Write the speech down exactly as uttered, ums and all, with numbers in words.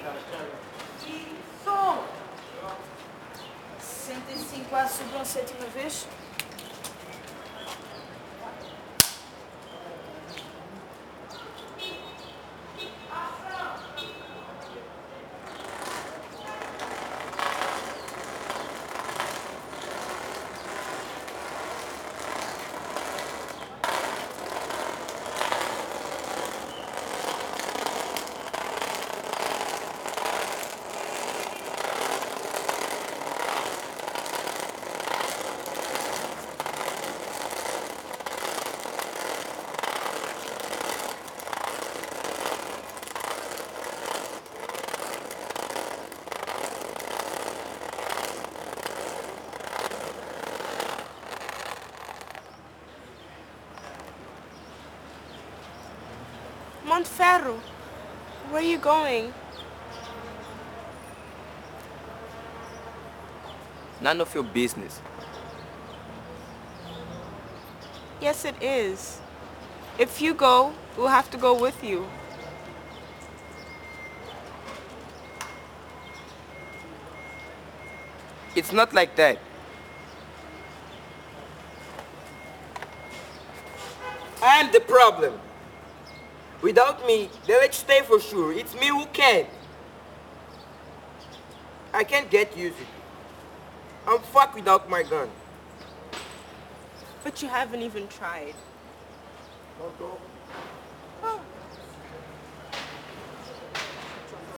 E som! Sentem-se com a sobrancelha uma vez? Montferro, where are you going? None of your business. Yes, it is. If you go, we'll have to go with you. It's not like that. I am the problem. Without me, they'll let you stay for sure. It's me who can't. I can't get used to it. I'm fucked without my gun. But you haven't even tried. Oh.